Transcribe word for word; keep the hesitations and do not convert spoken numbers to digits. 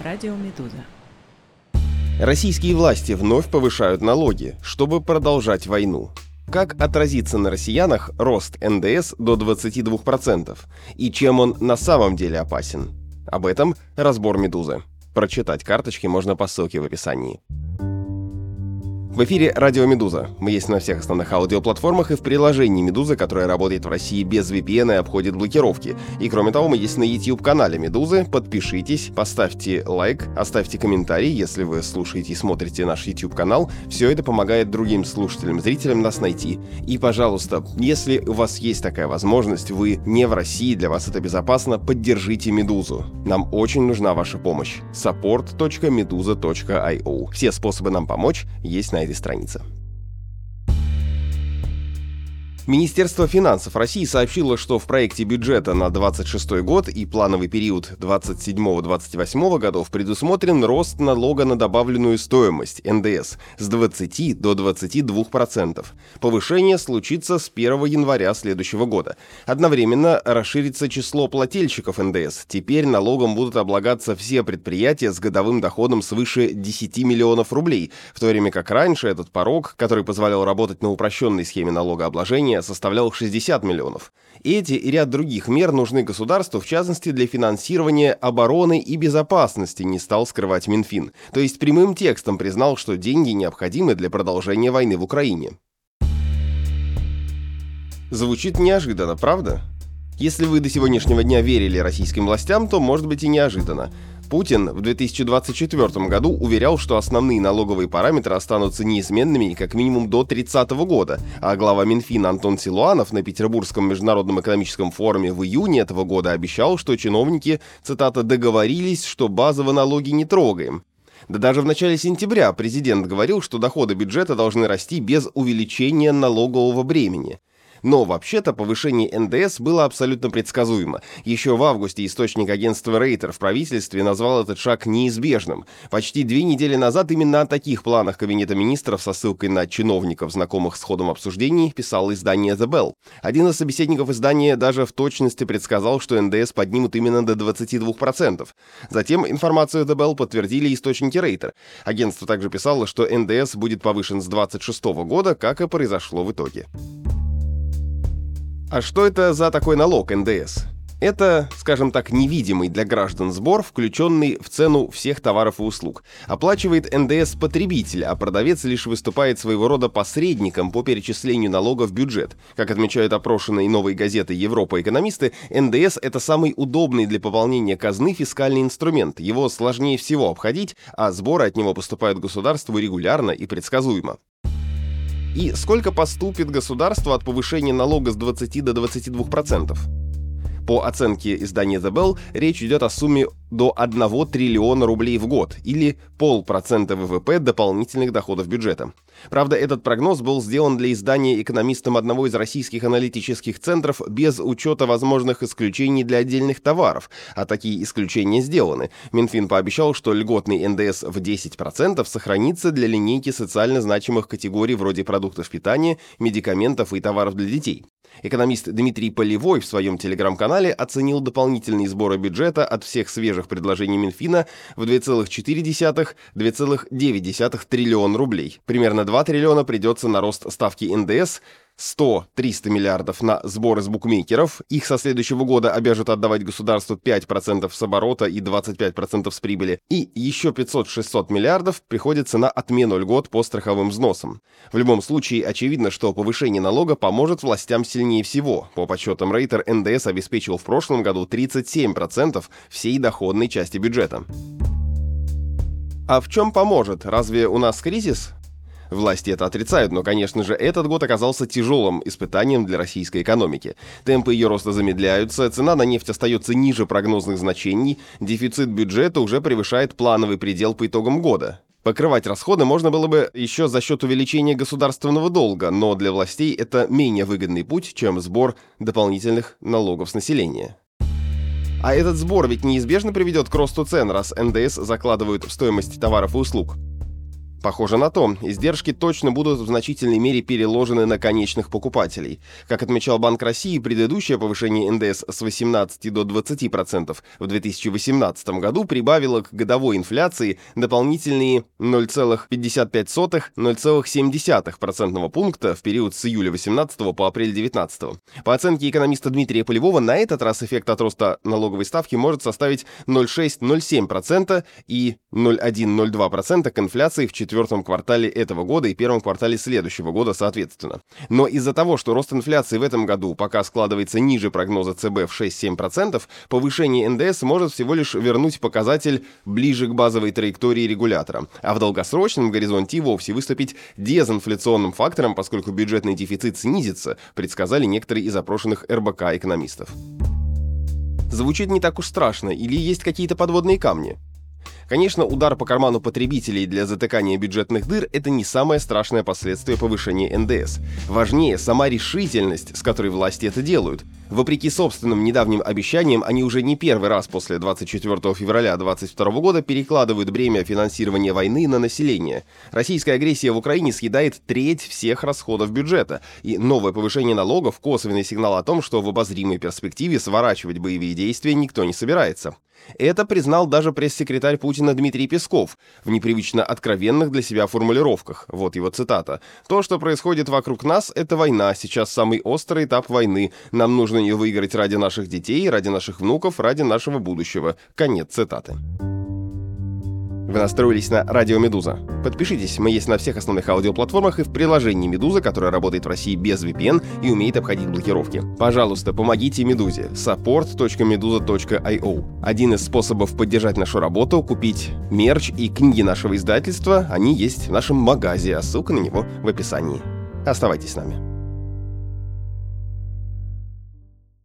Радио Медуза. Российские власти вновь повышают налоги, чтобы продолжать войну. Как отразится на россиянах рост эн дэ эс до двадцати двух процентов? И чем он на самом деле опасен? Об этом разбор «Медузы». Прочитать карточки можно по ссылке в описании. В эфире «Радио Медуза». Мы есть на всех основных аудиоплатформах и в приложении «Медуза», которое работает в России без ви пи эн и обходит блокировки. И кроме того, мы есть на YouTube-канале «Медузы». Подпишитесь, поставьте лайк, оставьте комментарий, если вы слушаете и смотрите наш YouTube-канал. Все это помогает другим слушателям, зрителям нас найти. И, пожалуйста, если у вас есть такая возможность, вы не в России, для вас это безопасно, поддержите «Медузу». Нам очень нужна ваша помощь. support точка meduza точка ай о. Все способы нам помочь есть на этой странице. Министерство финансов России сообщило, что в проекте бюджета на двадцать шестой год и плановый период двадцать седьмого — двадцать восьмого годов предусмотрен рост налога на добавленную стоимость эн дэ эс с двадцати до двадцати двух процентов. Повышение случится с первого января следующего года. Одновременно расширится число плательщиков эн дэ эс. Теперь налогом будут облагаться все предприятия с годовым доходом свыше десяти миллионов рублей, в то время как раньше этот порог, который позволял работать на упрощенной схеме налогообложения, составлял шестьдесят миллионов. Эти и ряд других мер нужны государству, в частности, для финансирования обороны и безопасности, не стал скрывать Минфин. То есть прямым текстом признал, что деньги необходимы для продолжения войны в Украине. Звучит неожиданно, правда? Если вы до сегодняшнего дня верили российским властям, то, может быть, и неожиданно. Путин в две тысячи двадцать четвёртом году уверял, что основные налоговые параметры останутся неизменными как минимум до тридцатого года, а глава Минфина Антон Силуанов на Петербургском международном экономическом форуме в июне этого года обещал, что чиновники, цитата, «договорились, что базовые налоги не трогаем». Да даже в начале сентября президент говорил, что доходы бюджета должны расти без увеличения налогового бремени. Но вообще-то повышение эн дэ эс было абсолютно предсказуемо. Еще в августе источник агентства Рейтер в правительстве назвал этот шаг неизбежным. Почти две недели назад именно о таких планах Кабинета министров со ссылкой на чиновников, знакомых с ходом обсуждений, писало издание The Bell. Один из собеседников издания даже в точности предсказал, что эн дэ эс поднимут именно до двадцати двух процентов. Затем информацию The Bell подтвердили источники Рейтер. Агентство также писало, что эн дэ эс будет повышен с двадцать шестого года, как и произошло в итоге. А что это за такой налог эн дэ эс? Это, скажем так, невидимый для граждан сбор, включенный в цену всех товаров и услуг. Оплачивает эн дэ эс потребитель, а продавец лишь выступает своего рода посредником по перечислению налога в бюджет. Как отмечают опрошенные «Новой газетой» Европа экономисты, эн дэ эс — это самый удобный для пополнения казны фискальный инструмент. Его сложнее всего обходить, а сборы от него поступают государству регулярно и предсказуемо. И сколько поступит государству от повышения налога с двадцати до двадцати двух процентов? По оценке издания The Bell, речь идет о сумме до одного триллиона рублей в год, или полпроцента вэ вэ пэ дополнительных доходов бюджета. Правда, этот прогноз был сделан для издания экономистом одного из российских аналитических центров без учета возможных исключений для отдельных товаров, а такие исключения сделаны. Минфин пообещал, что льготный эн дэ эс в десять процентов сохранится для линейки социально значимых категорий вроде продуктов питания, медикаментов и товаров для детей. Экономист Дмитрий Полевой в своем телеграм-канале оценил дополнительные сборы бюджета от всех свежих предложений Минфина в два целых четыре десятых — два целых девять десятых триллиона рублей. Примерно два триллиона придется на рост ставки эн дэ эс, сто — триста миллиардов на сборы с букмекеров, их со следующего года обяжут отдавать государству пять процентов с оборота и двадцать пять процентов с прибыли, и еще пятьсот — шестьсот миллиардов приходится на отмену льгот по страховым взносам. В любом случае, очевидно, что повышение налога поможет властям сильнее всего. По подсчетам Рейтер, эн дэ эс обеспечил в прошлом году тридцать семь процентов всей доходной части бюджета. А в чем поможет? Разве у нас кризис? Власти это отрицают, но, конечно же, этот год оказался тяжелым испытанием для российской экономики. Темпы ее роста замедляются, цена на нефть остается ниже прогнозных значений, дефицит бюджета уже превышает плановый предел по итогам года. Покрывать расходы можно было бы еще за счет увеличения государственного долга, но для властей это менее выгодный путь, чем сбор дополнительных налогов с населения. А этот сбор ведь неизбежно приведет к росту цен, раз эн дэ эс закладывают в стоимость товаров и услуг. Похоже на то, издержки точно будут в значительной мере переложены на конечных покупателей. Как отмечал Банк России, предыдущее повышение эн дэ эс с восемнадцати до двадцати процентов в две тысячи восемнадцатом году прибавило к годовой инфляции дополнительные ноль целых пятьдесят пять сотых — ноль целых семь десятых процентного пункта в период с июля восемнадцатого по апрель девятнадцатого. По оценке экономиста Дмитрия Полевого, на этот раз эффект от роста налоговой ставки может составить ноль целых шесть — ноль целых семь десятых процента и ноль целых один — ноль целых два процента к инфляции в четвертом в квартале этого года и первом квартале следующего года соответственно. Но из-за того, что рост инфляции в этом году пока складывается ниже прогноза цэ бэ в шесть — семь процентов, повышение эн дэ эс может всего лишь вернуть показатель ближе к базовой траектории регулятора, а в долгосрочном горизонте и вовсе выступить дезинфляционным фактором, поскольку бюджетный дефицит снизится, предсказали некоторые из опрошенных эр бэ ка экономистов. Звучит не так уж страшно, или есть какие-то подводные камни? Конечно, удар по карману потребителей для затыкания бюджетных дыр – это не самое страшное последствие повышения эн дэ эс. Важнее сама решительность, с которой власти это делают. Вопреки собственным недавним обещаниям, они уже не первый раз после двадцать четвёртого февраля две тысячи двадцать второго года перекладывают бремя финансирования войны на население. Российская агрессия в Украине съедает треть всех расходов бюджета, и новое повышение налогов – косвенный сигнал о том, что в обозримой перспективе сворачивать боевые действия никто не собирается. Это признал даже пресс-секретарь Путина Дмитрий Песков в непривычно откровенных для себя формулировках. Вот его цитата. «То, что происходит вокруг нас, это война. Сейчас самый острый этап войны. Нам нужно ее выиграть ради наших детей, ради наших внуков, ради нашего будущего». Конец цитаты. Вы настроились на Радио Медуза. Подпишитесь, мы есть на всех основных аудиоплатформах и в приложении Медуза, которое работает в России без ви пи эн и умеет обходить блокировки. Пожалуйста, помогите Медузе. support точка meduza точка ай о. Один из способов поддержать нашу работу — купить мерч и книги нашего издательства. Они есть в нашем магазе, а ссылка на него в описании. Оставайтесь с нами.